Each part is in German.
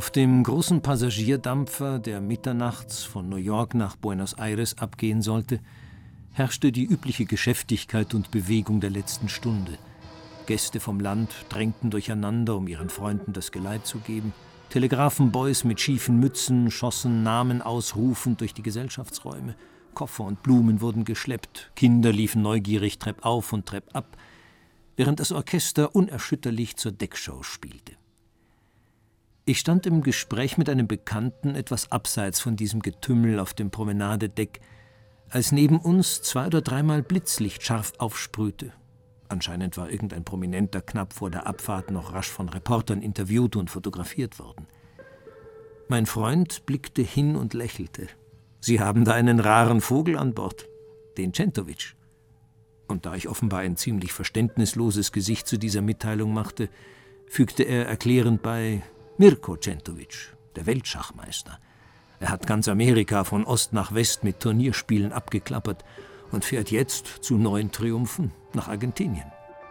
Auf dem großen Passagierdampfer, der mitternachts von New York nach Buenos Aires abgehen sollte, herrschte die übliche Geschäftigkeit und Bewegung der letzten Stunde. Gäste vom Land drängten durcheinander, um ihren Freunden das Geleit zu geben. Telegrafenboys mit schiefen Mützen schossen Namen ausrufend durch die Gesellschaftsräume. Koffer und Blumen wurden geschleppt. Kinder liefen neugierig treppauf und treppab, während das Orchester unerschütterlich zur Deckshow spielte. Ich stand im Gespräch mit einem Bekannten etwas abseits von diesem Getümmel auf dem Promenadedeck, als neben uns 2- oder 3-mal Blitzlicht scharf aufsprühte. Anscheinend war irgendein Prominenter knapp vor der Abfahrt noch rasch von Reportern interviewt und fotografiert worden. Mein Freund blickte hin und lächelte. »Sie haben da einen raren Vogel an Bord, den Centovic.« Und da ich offenbar ein ziemlich verständnisloses Gesicht zu dieser Mitteilung machte, fügte er erklärend bei: »Mirko Centovic, der Weltschachmeister. Er hat ganz Amerika von Ost nach West mit Turnierspielen abgeklappert und fährt jetzt zu neuen Triumphen nach Argentinien.«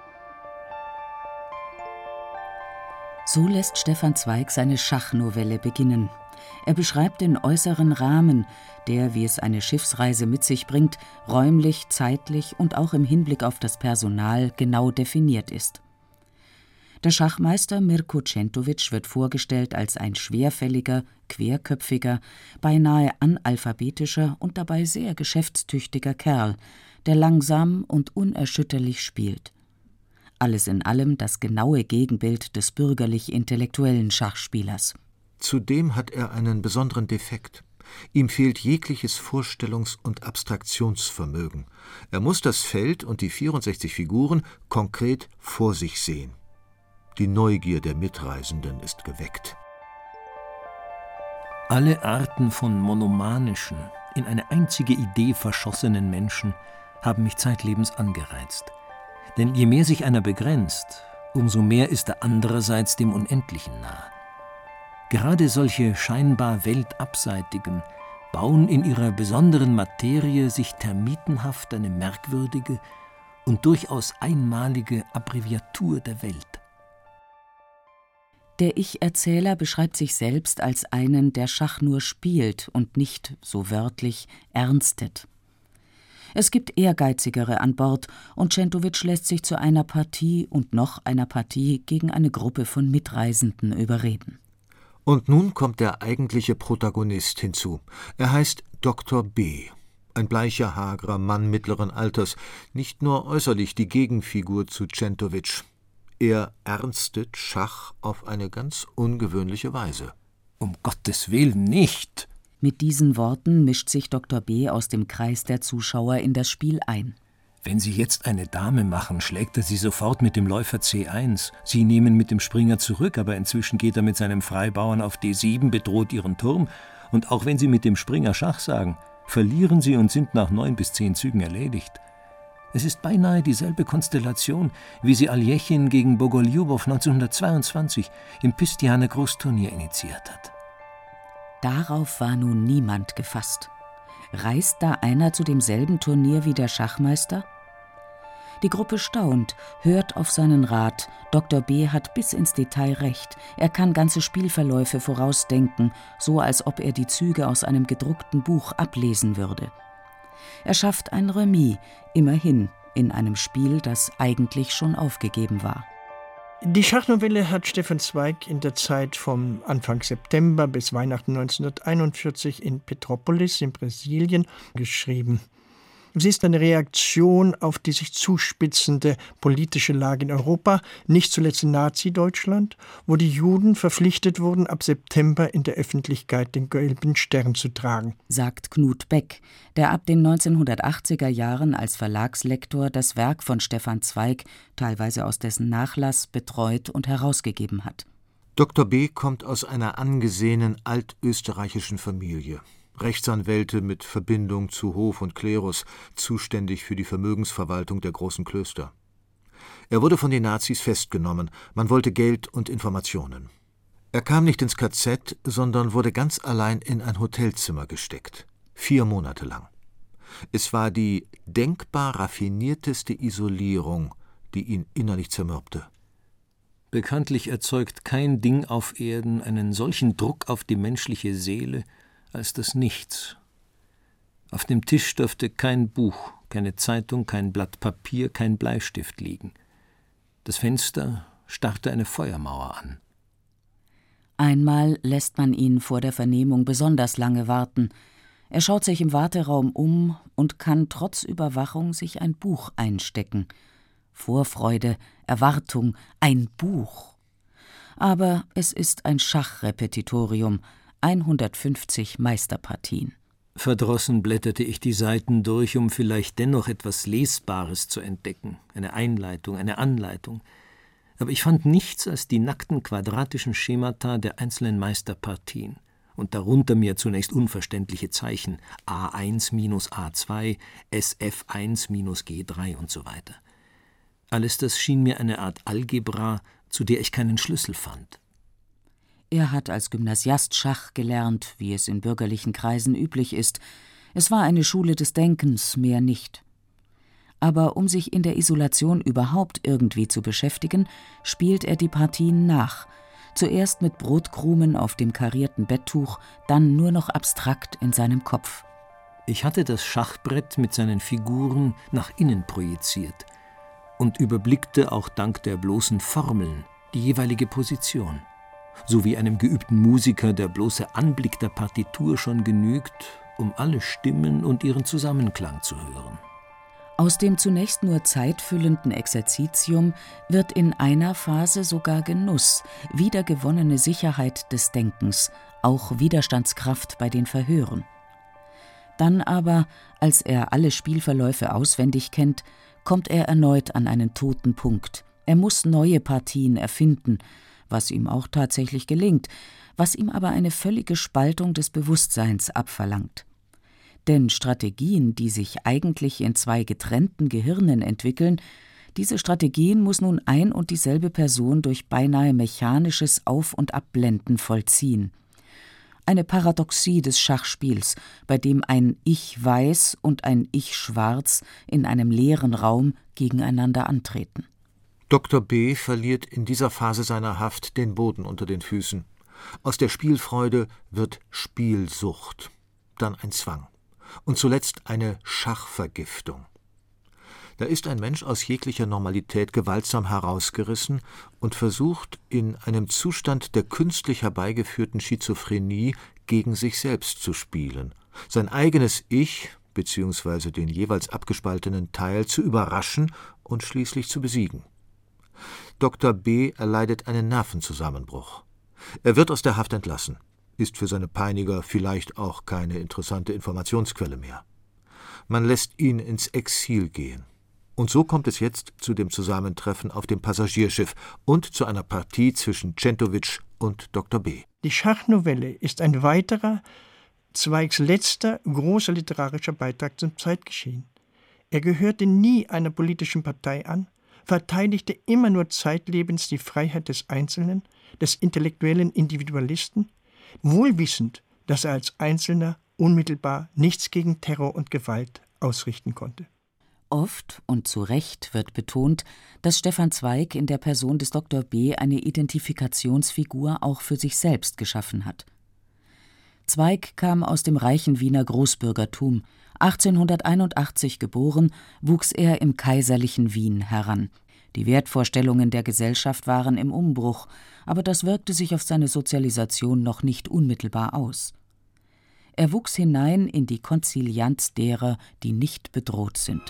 So lässt Stefan Zweig seine Schachnovelle beginnen. Er beschreibt den äußeren Rahmen, der, wie es eine Schiffsreise mit sich bringt, räumlich, zeitlich und auch im Hinblick auf das Personal genau definiert ist. Der Schachmeister Mirko Centovic wird vorgestellt als ein schwerfälliger, querköpfiger, beinahe analphabetischer und dabei sehr geschäftstüchtiger Kerl, der langsam und unerschütterlich spielt. Alles in allem das genaue Gegenbild des bürgerlich-intellektuellen Schachspielers. Zudem hat er einen besonderen Defekt. Ihm fehlt jegliches Vorstellungs- und Abstraktionsvermögen. Er muss das Feld und die 64 Figuren konkret vor sich sehen. Die Neugier der Mitreisenden ist geweckt. Alle Arten von monomanischen, in eine einzige Idee verschossenen Menschen haben mich zeitlebens angereizt. Denn je mehr sich einer begrenzt, umso mehr ist er andererseits dem Unendlichen nah. Gerade solche scheinbar Weltabseitigen bauen in ihrer besonderen Materie sich termitenhaft eine merkwürdige und durchaus einmalige Abbreviatur der Welt. Der Ich-Erzähler beschreibt sich selbst als einen, der Schach nur spielt und nicht, so wörtlich, ernstet. Es gibt Ehrgeizigere an Bord und Centovic lässt sich zu einer Partie und noch einer Partie gegen eine Gruppe von Mitreisenden überreden. Und nun kommt der eigentliche Protagonist hinzu. Er heißt Dr. B., ein bleicher, hagerer Mann mittleren Alters, nicht nur äußerlich die Gegenfigur zu Centovic. Er ernstet Schach auf eine ganz ungewöhnliche Weise. »Um Gottes Willen nicht!« Mit diesen Worten mischt sich Dr. B. aus dem Kreis der Zuschauer in das Spiel ein. »Wenn Sie jetzt eine Dame machen, schlägt er sie sofort mit dem Läufer C1. Sie nehmen mit dem Springer zurück, aber inzwischen geht er mit seinem Freibauern auf D7, bedroht Ihren Turm. Und auch wenn Sie mit dem Springer Schach sagen, verlieren Sie und sind nach 9 bis 10 Zügen erledigt. Es ist beinahe dieselbe Konstellation, wie sie Aljechin gegen Bogoljubov 1922 im Pistianer Großturnier initiiert hat.« Darauf war nun niemand gefasst. Reist da einer zu demselben Turnier wie der Schachmeister? Die Gruppe staunt, hört auf seinen Rat. Dr. B. hat bis ins Detail recht. Er kann ganze Spielverläufe vorausdenken, so als ob er die Züge aus einem gedruckten Buch ablesen würde. Er schafft ein Remis, immerhin, in einem Spiel, das eigentlich schon aufgegeben war. Die Schachnovelle hat Stefan Zweig in der Zeit vom Anfang September bis Weihnachten 1941 in Petrópolis in Brasilien geschrieben. Sie ist eine Reaktion auf die sich zuspitzende politische Lage in Europa, nicht zuletzt in Nazi-Deutschland, wo die Juden verpflichtet wurden, ab September in der Öffentlichkeit den gelben Stern zu tragen, sagt Knut Beck, der ab den 1980er Jahren als Verlagslektor das Werk von Stefan Zweig, teilweise aus dessen Nachlass, betreut und herausgegeben hat. Dr. B. kommt aus einer angesehenen altösterreichischen Familie. Rechtsanwälte mit Verbindung zu Hof und Klerus, zuständig für die Vermögensverwaltung der großen Klöster. Er wurde von den Nazis festgenommen, man wollte Geld und Informationen. Er kam nicht ins KZ, sondern wurde ganz allein in ein Hotelzimmer gesteckt, 4 Monate lang. Es war die denkbar raffinierteste Isolierung, die ihn innerlich zermürbte. Bekanntlich erzeugt kein Ding auf Erden einen solchen Druck auf die menschliche Seele als das Nichts. Auf dem Tisch dürfte kein Buch, keine Zeitung, kein Blatt Papier, kein Bleistift liegen. Das Fenster starrte eine Feuermauer an. Einmal lässt man ihn vor der Vernehmung besonders lange warten. Er schaut sich im Warteraum um und kann trotz Überwachung sich ein Buch einstecken. Vorfreude, Erwartung, ein Buch. Aber es ist ein Schachrepetitorium, 150 Meisterpartien. Verdrossen blätterte ich die Seiten durch, um vielleicht dennoch etwas Lesbares zu entdecken, eine Einleitung, eine Anleitung. Aber ich fand nichts als die nackten quadratischen Schemata der einzelnen Meisterpartien und darunter mir zunächst unverständliche Zeichen A1 minus A2, SF1 minus G3 und so weiter. Alles das schien mir eine Art Algebra, zu der ich keinen Schlüssel fand. Er hat als Gymnasiast Schach gelernt, wie es in bürgerlichen Kreisen üblich ist. Es war eine Schule des Denkens, mehr nicht. Aber um sich in der Isolation überhaupt irgendwie zu beschäftigen, spielt er die Partien nach. Zuerst mit Brotkrumen auf dem karierten Betttuch, dann nur noch abstrakt in seinem Kopf. Ich hatte das Schachbrett mit seinen Figuren nach innen projiziert und überblickte auch dank der bloßen Formeln die jeweilige Position. So wie einem geübten Musiker der bloße Anblick der Partitur schon genügt, um alle Stimmen und ihren Zusammenklang zu hören. Aus dem zunächst nur zeitfüllenden Exerzitium wird in einer Phase sogar Genuss, wiedergewonnene Sicherheit des Denkens, auch Widerstandskraft bei den Verhören. Dann aber, als er alle Spielverläufe auswendig kennt, kommt er erneut an einen toten Punkt. Er muss neue Partien erfinden, was ihm auch tatsächlich gelingt, was ihm aber eine völlige Spaltung des Bewusstseins abverlangt. Denn Strategien, die sich eigentlich in zwei getrennten Gehirnen entwickeln, diese Strategien muss nun ein und dieselbe Person durch beinahe mechanisches Auf- und Abblenden vollziehen. Eine Paradoxie des Schachspiels, bei dem ein Ich weiß und ein Ich schwarz in einem leeren Raum gegeneinander antreten. Dr. B. verliert in dieser Phase seiner Haft den Boden unter den Füßen. Aus der Spielfreude wird Spielsucht, dann ein Zwang und zuletzt eine Schachvergiftung. Da ist ein Mensch aus jeglicher Normalität gewaltsam herausgerissen und versucht, in einem Zustand der künstlich herbeigeführten Schizophrenie gegen sich selbst zu spielen, sein eigenes Ich bzw. den jeweils abgespaltenen Teil zu überraschen und schließlich zu besiegen. Dr. B. erleidet einen Nervenzusammenbruch. Er wird aus der Haft entlassen, ist für seine Peiniger vielleicht auch keine interessante Informationsquelle mehr. Man lässt ihn ins Exil gehen. Und so kommt es jetzt zu dem Zusammentreffen auf dem Passagierschiff und zu einer Partie zwischen Centowitsch und Dr. B. Die Schachnovelle ist ein weiterer, Zweigs letzter großer literarischer Beitrag zum Zeitgeschehen. Er gehörte nie einer politischen Partei an, verteidigte immer nur zeitlebens die Freiheit des Einzelnen, des intellektuellen Individualisten, wohl wissend, dass er als Einzelner unmittelbar nichts gegen Terror und Gewalt ausrichten konnte. Oft und zu Recht wird betont, dass Stefan Zweig in der Person des Dr. B. eine Identifikationsfigur auch für sich selbst geschaffen hat. Zweig kam aus dem reichen Wiener Großbürgertum. 1881 geboren, wuchs er im kaiserlichen Wien heran. Die Wertvorstellungen der Gesellschaft waren im Umbruch, aber das wirkte sich auf seine Sozialisation noch nicht unmittelbar aus. Er wuchs hinein in die Konzilianz derer, die nicht bedroht sind.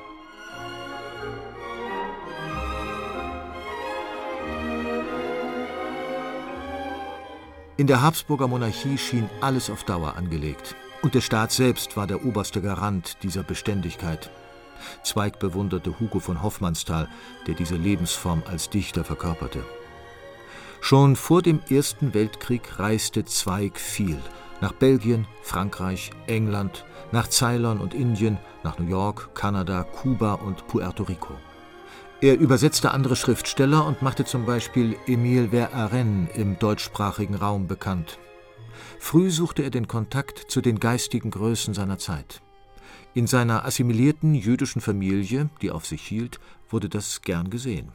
In der Habsburger Monarchie schien alles auf Dauer angelegt. Und der Staat selbst war der oberste Garant dieser Beständigkeit. Zweig bewunderte Hugo von Hofmannsthal, der diese Lebensform als Dichter verkörperte. Schon vor dem Ersten Weltkrieg reiste Zweig viel. Nach Belgien, Frankreich, England, nach Ceylon und Indien, nach New York, Kanada, Kuba und Puerto Rico. Er übersetzte andere Schriftsteller und machte zum Beispiel Émile Verhaeren im deutschsprachigen Raum bekannt. Früh suchte er den Kontakt zu den geistigen Größen seiner Zeit. In seiner assimilierten jüdischen Familie, die auf sich hielt, wurde das gern gesehen.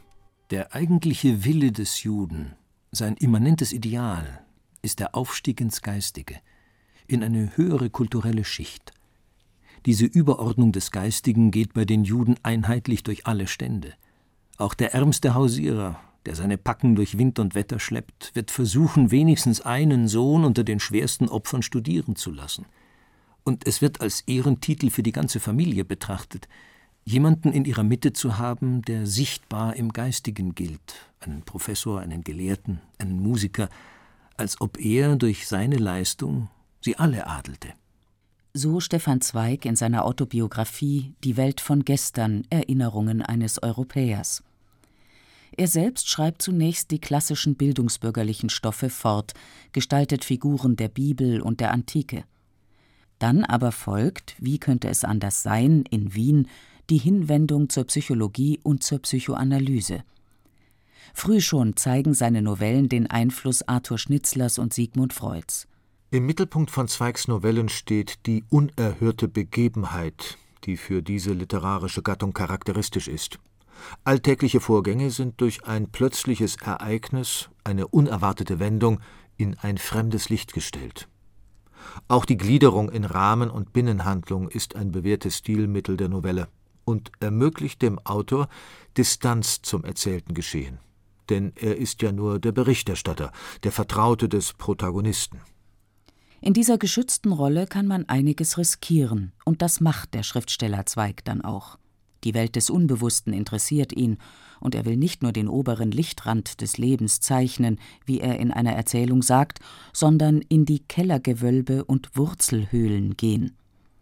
Der eigentliche Wille des Juden, sein immanentes Ideal, ist der Aufstieg ins Geistige, in eine höhere kulturelle Schicht. Diese Überordnung des Geistigen geht bei den Juden einheitlich durch alle Stände. Auch der ärmste Hausierer, der seine Packen durch Wind und Wetter schleppt, wird versuchen, wenigstens einen Sohn unter den schwersten Opfern studieren zu lassen. Und es wird als Ehrentitel für die ganze Familie betrachtet, jemanden in ihrer Mitte zu haben, der sichtbar im Geistigen gilt, einen Professor, einen Gelehrten, einen Musiker, als ob er durch seine Leistung sie alle adelte. So Stefan Zweig in seiner Autobiografie »Die Welt von gestern – Erinnerungen eines Europäers«. Er selbst schreibt zunächst die klassischen bildungsbürgerlichen Stoffe fort, gestaltet Figuren der Bibel und der Antike. Dann aber folgt, wie könnte es anders sein, in Wien, die Hinwendung zur Psychologie und zur Psychoanalyse. Früh schon zeigen seine Novellen den Einfluss Arthur Schnitzlers und Sigmund Freuds. Im Mittelpunkt von Zweigs Novellen steht die unerhörte Begebenheit, die für diese literarische Gattung charakteristisch ist. Alltägliche Vorgänge sind durch ein plötzliches Ereignis, eine unerwartete Wendung, in ein fremdes Licht gestellt. Auch die Gliederung in Rahmen und Binnenhandlung ist ein bewährtes Stilmittel der Novelle und ermöglicht dem Autor Distanz zum erzählten Geschehen. Denn er ist ja nur der Berichterstatter, der Vertraute des Protagonisten. In dieser geschützten Rolle kann man einiges riskieren, und das macht der Schriftsteller Zweig dann auch. Die Welt des Unbewussten interessiert ihn, und er will nicht nur den oberen Lichtrand des Lebens zeichnen, wie er in einer Erzählung sagt, sondern in die Kellergewölbe und Wurzelhöhlen gehen.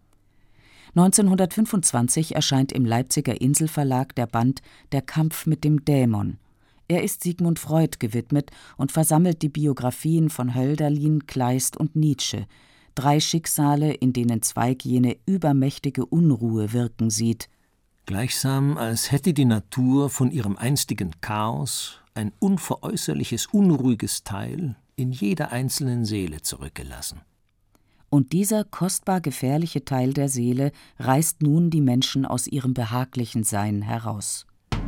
1925 erscheint im Leipziger Inselverlag der Band »Der Kampf mit dem Dämon«. Er ist Sigmund Freud gewidmet und versammelt die Biografien von Hölderlin, Kleist und Nietzsche, 3 Schicksale, in denen Zweig jene übermächtige Unruhe wirken sieht. Gleichsam, als hätte die Natur von ihrem einstigen Chaos ein unveräußerliches, unruhiges Teil in jeder einzelnen Seele zurückgelassen. Und dieser kostbar gefährliche Teil der Seele reißt nun die Menschen aus ihrem behaglichen Sein heraus.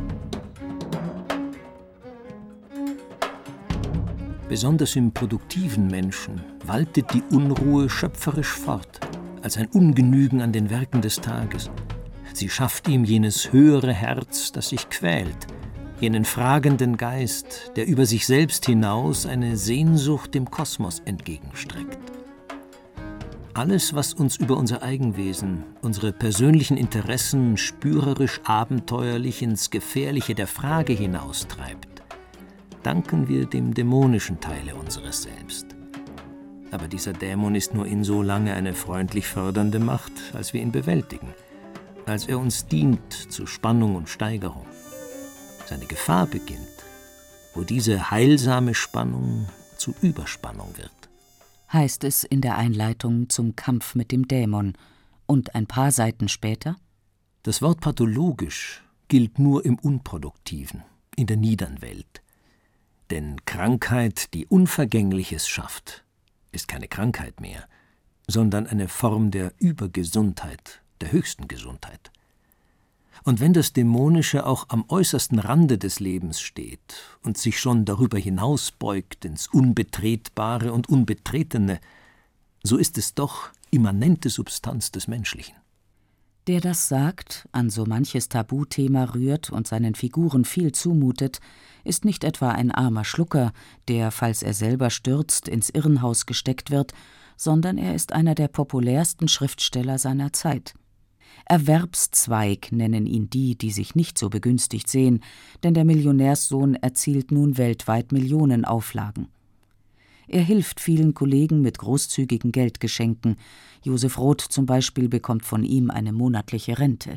Besonders im produktiven Menschen waltet die Unruhe schöpferisch fort, als ein Ungenügen an den Werken des Tages. Sie schafft ihm jenes höhere Herz, das sich quält, jenen fragenden Geist, der über sich selbst hinaus eine Sehnsucht dem Kosmos entgegenstreckt. Alles, was uns über unser Eigenwesen, unsere persönlichen Interessen spürerisch abenteuerlich ins Gefährliche der Frage hinaustreibt, danken wir dem dämonischen Teile unseres Selbst. Aber dieser Dämon ist nur insolange eine freundlich fördernde Macht, als wir ihn bewältigen, als er uns dient zu Spannung und Steigerung. Seine Gefahr beginnt, wo diese heilsame Spannung zu Überspannung wird. Heißt es in der Einleitung zum Kampf mit dem Dämon. Und ein paar Seiten später? Das Wort pathologisch gilt nur im Unproduktiven, in der niedern Welt. Denn Krankheit, die Unvergängliches schafft, ist keine Krankheit mehr, sondern eine Form der Übergesundheit, der höchsten Gesundheit. Und wenn das Dämonische auch am äußersten Rande des Lebens steht und sich schon darüber hinaus beugt ins Unbetretbare und Unbetretene, so ist es doch immanente Substanz des Menschlichen. Der das sagt, an so manches Tabuthema rührt und seinen Figuren viel zumutet, ist nicht etwa ein armer Schlucker, der, falls er selber stürzt, ins Irrenhaus gesteckt wird, sondern er ist einer der populärsten Schriftsteller seiner Zeit. Erwerbszweig nennen ihn die sich nicht so begünstigt sehen, denn der Millionärssohn erzielt nun weltweit Millionenauflagen. Er hilft vielen Kollegen mit großzügigen Geldgeschenken. Josef Roth zum Beispiel bekommt von ihm eine monatliche Rente.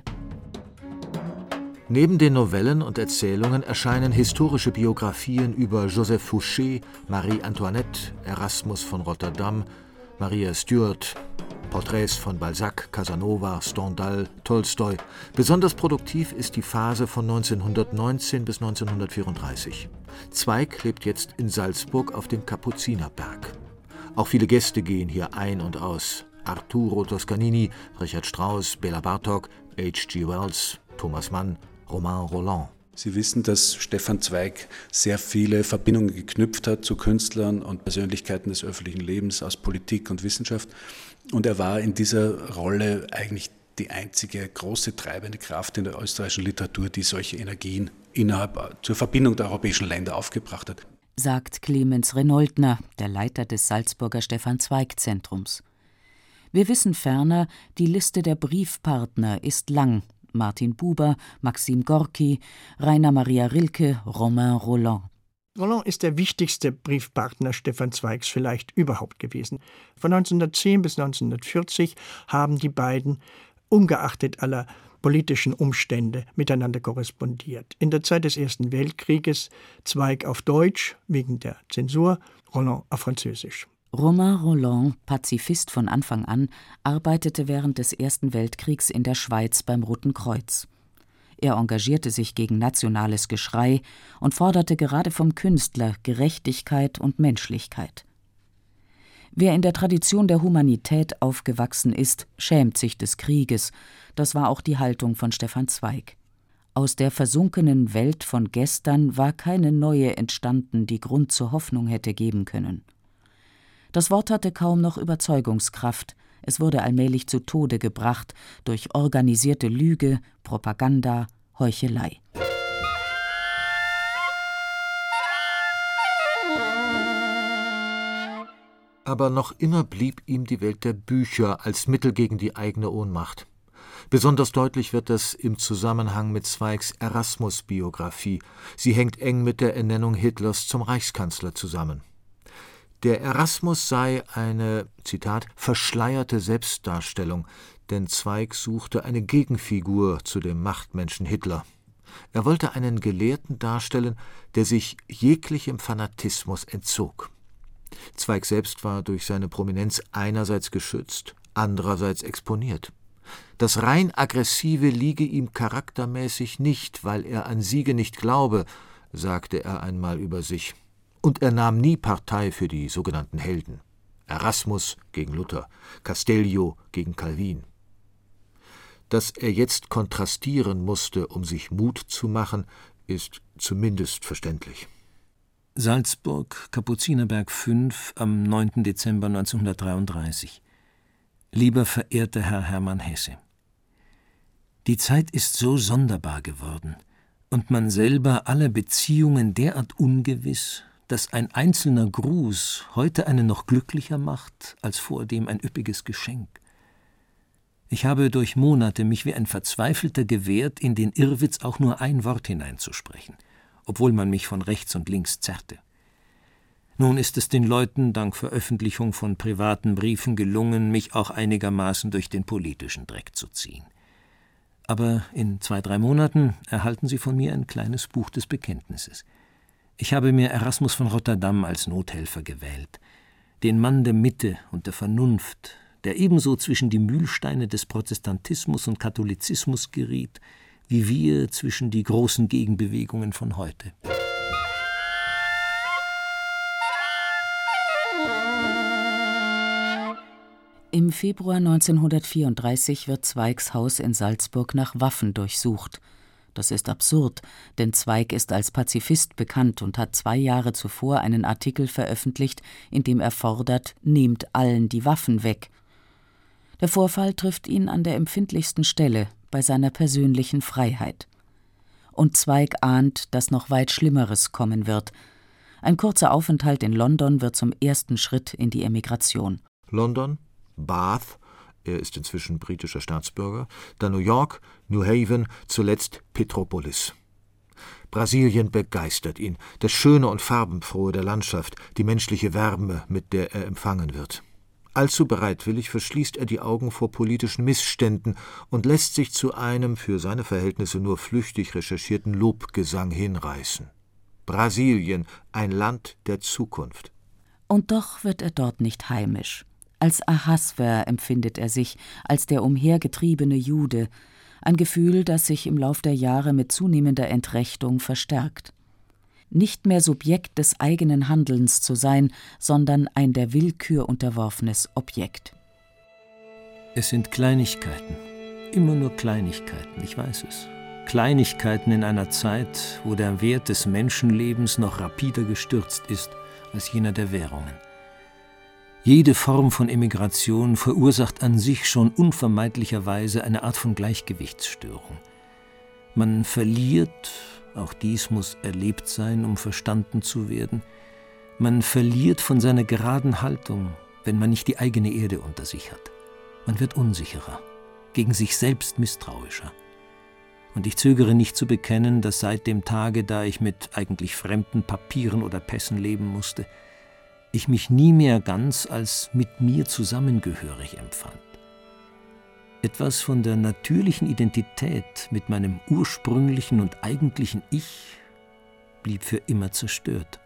Neben den Novellen und Erzählungen erscheinen historische Biografien über Joseph Fouché, Marie Antoinette, Erasmus von Rotterdam, Maria Stuart, Porträts von Balzac, Casanova, Stendhal, Tolstoi. Besonders produktiv ist die Phase von 1919 bis 1934. Zweig lebt jetzt in Salzburg auf dem Kapuzinerberg. Auch viele Gäste gehen hier ein und aus. Arturo Toscanini, Richard Strauss, Bela Bartok, H.G. Wells, Thomas Mann, Romain Rolland. Sie wissen, dass Stefan Zweig sehr viele Verbindungen geknüpft hat zu Künstlern und Persönlichkeiten des öffentlichen Lebens aus Politik und Wissenschaft. Und er war in dieser Rolle eigentlich die einzige große treibende Kraft in der österreichischen Literatur, die solche Energien zur Verbindung der europäischen Länder aufgebracht hat. Sagt Clemens Renoldner, der Leiter des Salzburger Stefan-Zweig-Zentrums. Wir wissen ferner, die Liste der Briefpartner ist lang. Martin Buber, Maxim Gorki, Rainer Maria Rilke, Romain Rolland. Rolland ist der wichtigste Briefpartner Stefan Zweigs vielleicht überhaupt gewesen. Von 1910 bis 1940 haben die beiden, ungeachtet aller politischen Umstände, miteinander korrespondiert. In der Zeit des Ersten Weltkrieges Zweig auf Deutsch, wegen der Zensur, Rolland auf Französisch. Romain Rolland, Pazifist von Anfang an, arbeitete während des Ersten Weltkriegs in der Schweiz beim Roten Kreuz. Er engagierte sich gegen nationales Geschrei und forderte gerade vom Künstler Gerechtigkeit und Menschlichkeit. Wer in der Tradition der Humanität aufgewachsen ist, schämt sich des Krieges. Das war auch die Haltung von Stefan Zweig. Aus der versunkenen Welt von gestern war keine neue entstanden, die Grund zur Hoffnung hätte geben können. Das Wort hatte kaum noch Überzeugungskraft. Es wurde allmählich zu Tode gebracht durch organisierte Lüge, Propaganda, Heuchelei. Aber noch immer blieb ihm die Welt der Bücher als Mittel gegen die eigene Ohnmacht. Besonders deutlich wird das im Zusammenhang mit Zweigs Erasmus-Biografie. Sie hängt eng mit der Ernennung Hitlers zum Reichskanzler zusammen. Der Erasmus sei eine, Zitat, verschleierte Selbstdarstellung, denn Zweig suchte eine Gegenfigur zu dem Machtmenschen Hitler. Er wollte einen Gelehrten darstellen, der sich jeglichem Fanatismus entzog. Zweig selbst war durch seine Prominenz einerseits geschützt, andererseits exponiert. Das rein Aggressive liege ihm charaktermäßig nicht, weil er an Siege nicht glaube, sagte er einmal über sich. Und er nahm nie Partei für die sogenannten Helden. Erasmus gegen Luther, Castellio gegen Calvin. Dass er jetzt kontrastieren musste, um sich Mut zu machen, ist zumindest verständlich. Salzburg, Kapuzinerberg 5, am 9. Dezember 1933. Lieber verehrter Herr Hermann Hesse, die Zeit ist so sonderbar geworden und man selber aller Beziehungen derart ungewiss, dass ein einzelner Gruß heute einen noch glücklicher macht als vordem ein üppiges Geschenk. Ich habe durch Monate mich wie ein Verzweifelter gewehrt, in den Irrwitz auch nur ein Wort hineinzusprechen, obwohl man mich von rechts und links zerrte. Nun ist es den Leuten dank Veröffentlichung von privaten Briefen gelungen, mich auch einigermaßen durch den politischen Dreck zu ziehen. Aber in 2-3 Monaten erhalten Sie von mir ein kleines Buch des Bekenntnisses. Ich habe mir Erasmus von Rotterdam als Nothelfer gewählt, den Mann der Mitte und der Vernunft, der ebenso zwischen die Mühlsteine des Protestantismus und Katholizismus geriet, wie wir zwischen die großen Gegenbewegungen von heute. Im Februar 1934 wird Zweigs Haus in Salzburg nach Waffen durchsucht. Das ist absurd, denn Zweig ist als Pazifist bekannt und hat 2 Jahre zuvor einen Artikel veröffentlicht, in dem er fordert, nehmt allen die Waffen weg. Der Vorfall trifft ihn an der empfindlichsten Stelle, bei seiner persönlichen Freiheit. Und Zweig ahnt, dass noch weit Schlimmeres kommen wird. Ein kurzer Aufenthalt in London wird zum ersten Schritt in die Emigration. London, Bath, er ist inzwischen britischer Staatsbürger, dann New York, New Haven, zuletzt Petropolis. Brasilien begeistert ihn, das Schöne und Farbenfrohe der Landschaft, die menschliche Wärme, mit der er empfangen wird. Allzu bereitwillig verschließt er die Augen vor politischen Missständen und lässt sich zu einem für seine Verhältnisse nur flüchtig recherchierten Lobgesang hinreißen. Brasilien, ein Land der Zukunft. Und doch wird er dort nicht heimisch. Als Ahasver empfindet er sich, als der umhergetriebene Jude, ein Gefühl, das sich im Lauf der Jahre mit zunehmender Entrechtung verstärkt. Nicht mehr Subjekt des eigenen Handelns zu sein, sondern ein der Willkür unterworfenes Objekt. Es sind Kleinigkeiten, immer nur Kleinigkeiten, ich weiß es. Kleinigkeiten in einer Zeit, wo der Wert des Menschenlebens noch rapider gestürzt ist als jener der Währungen. Jede Form von Emigration verursacht an sich schon unvermeidlicherweise eine Art von Gleichgewichtsstörung. Man verliert, auch dies muss erlebt sein, um verstanden zu werden, man verliert von seiner geraden Haltung, wenn man nicht die eigene Erde unter sich hat. Man wird unsicherer, gegen sich selbst misstrauischer. Und ich zögere nicht zu bekennen, dass seit dem Tage, da ich mit eigentlich fremden Papieren oder Pässen leben musste, ich mich nie mehr ganz als mit mir zusammengehörig empfand. Etwas von der natürlichen Identität mit meinem ursprünglichen und eigentlichen Ich blieb für immer zerstört.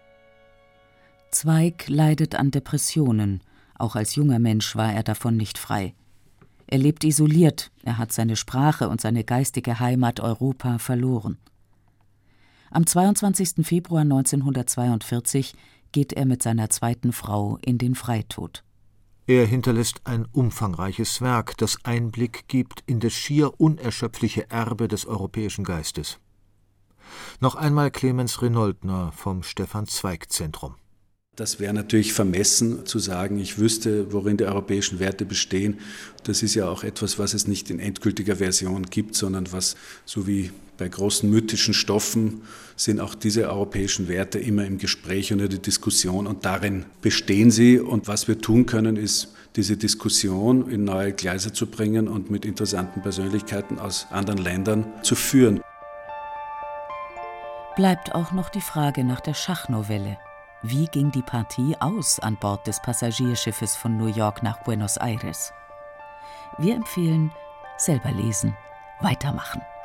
Zweig leidet an Depressionen. Auch als junger Mensch war er davon nicht frei. Er lebt isoliert, er hat seine Sprache und seine geistige Heimat Europa verloren. Am 22. Februar 1942 geht er mit seiner zweiten Frau in den Freitod. Er hinterlässt ein umfangreiches Werk, das Einblick gibt in das schier unerschöpfliche Erbe des europäischen Geistes. Noch einmal Clemens Renoldner vom Stefan-Zweig-Zentrum. Das wäre natürlich vermessen zu sagen, ich wüsste, worin die europäischen Werte bestehen. Das ist ja auch etwas, was es nicht in endgültiger Version gibt, sondern was, so wie bei großen mythischen Stoffen, sind auch diese europäischen Werte immer im Gespräch und in der Diskussion und darin bestehen sie. Und was wir tun können, ist, diese Diskussion in neue Gleise zu bringen und mit interessanten Persönlichkeiten aus anderen Ländern zu führen. Bleibt auch noch die Frage nach der Schachnovelle. Wie ging die Partie aus an Bord des Passagierschiffes von New York nach Buenos Aires? Wir empfehlen, selber lesen, weitermachen.